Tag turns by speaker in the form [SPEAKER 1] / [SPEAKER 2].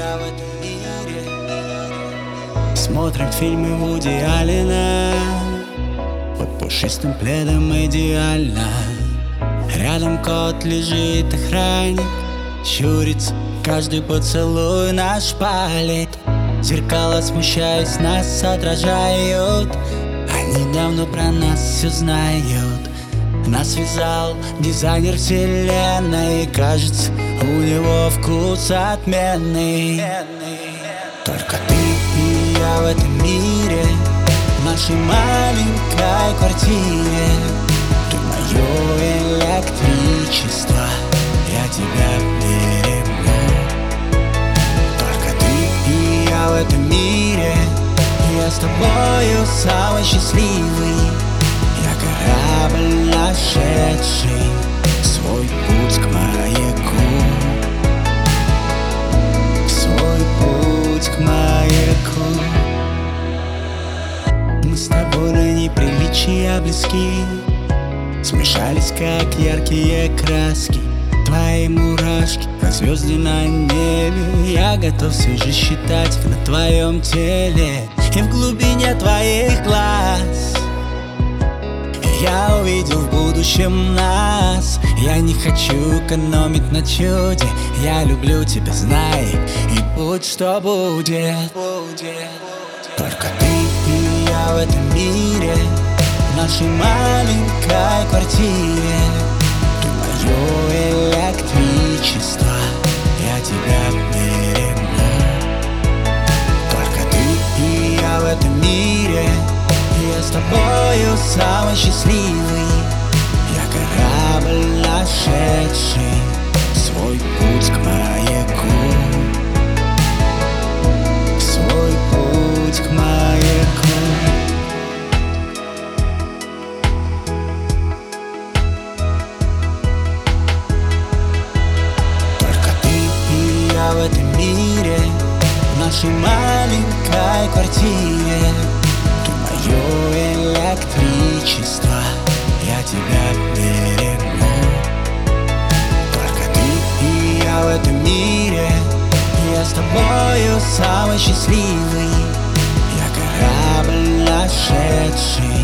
[SPEAKER 1] я в этом мире. Смотрим фильмы Вуди Аллена под пушистым пледом идеально. Рядом кот лежит, охранник щурится, каждый поцелуй наш палит. Зеркала, смущаясь, нас отражают. Они давно про нас все знают. Нас связал дизайнер вселенной. Кажется, у него вкус отменный. Только ты и я в этом мире, в нашей маленькой квартире. Ты мое электричество, я тебя перемну. Только ты и я в этом мире, я с тобою самый счастливый. Я корабль, нашедший свой путь к маяку. Свой путь к маяку. Мы с тобой до неприличия близки, смешались, как яркие краски. Твои мурашки, как звезды на небе. Я готов все же считать их на твоем теле. И в глубине твоих глаз я увидел в будущем нас. Я не хочу экономить на чуде. Я люблю тебя, знай, и будь что будет. Только ты и я в этом мире, в нашей маленькой квартире. Ты мое электричество, я тебя перемну. Только ты и я в этом мире, я с тобою самый счастливый. Я корабль, нашедший свой путь к маяку. Свой путь к маяку. Только ты и я в этом мире, в нашей маленькой квартире. Мое электричество, я тебя перемну. Только ты и я в этом мире, я с тобою самый счастливый. Я корабль, нашедший